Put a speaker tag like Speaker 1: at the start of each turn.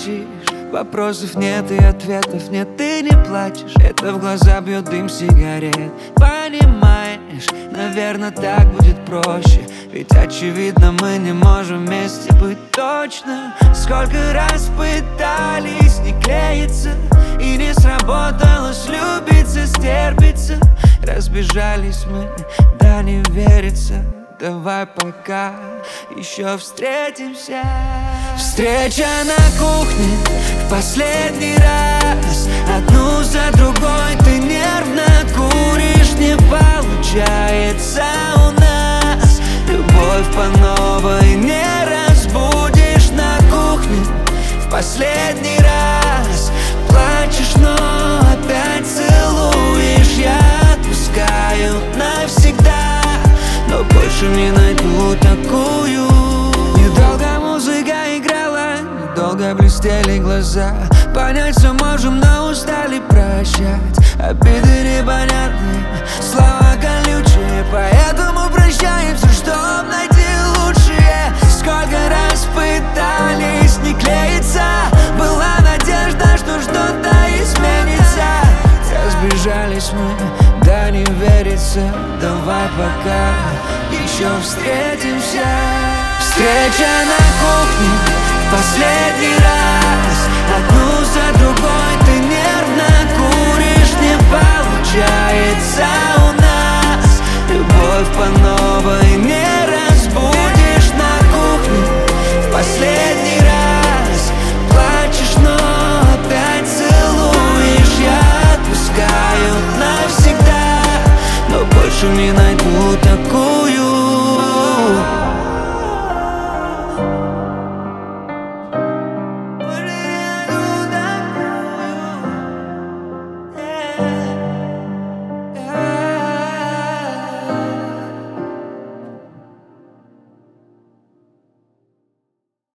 Speaker 1: молчишь, вопросов нет и ответов нет, ты не плачешь. Это в глаза бьет дым сигарет. Понимаешь, наверное, так будет проще, ведь очевидно мы не можем вместе быть точно. Сколько раз пытались не клеиться, и не сработало слюбиться, стерпиться. Разбежались мы, да не верится. Давай пока еще встретимся. Встреча на кухне в последний раз. Одну за другой ты нервно куришь. Не получается у нас. Любовь по новой не разбудишь. На кухне в последний раз. Плачешь, но опять целуешь. Я отпускаю навсегда, но больше не найду такую. Недолго музыка играла, недолго блестели глаза. Понять все можем, но устали прощать. Обиды непонятные, слова колючие, поэтому прощаемся, чтоб найти лучшее. Сколько раз пытались не клеиться, была надежда, что что-то изменится. Разбежались мы, да не верится. Давай пока еще встретимся. Встреча на кухне в последний раз. Одну за другой ты нервно куришь. Не получается у нас. Любовь по новой не разбудишь. На кухне в последний раз. Плачешь, но опять целуешь. Я отпускаю навсегда, но больше не найду такого.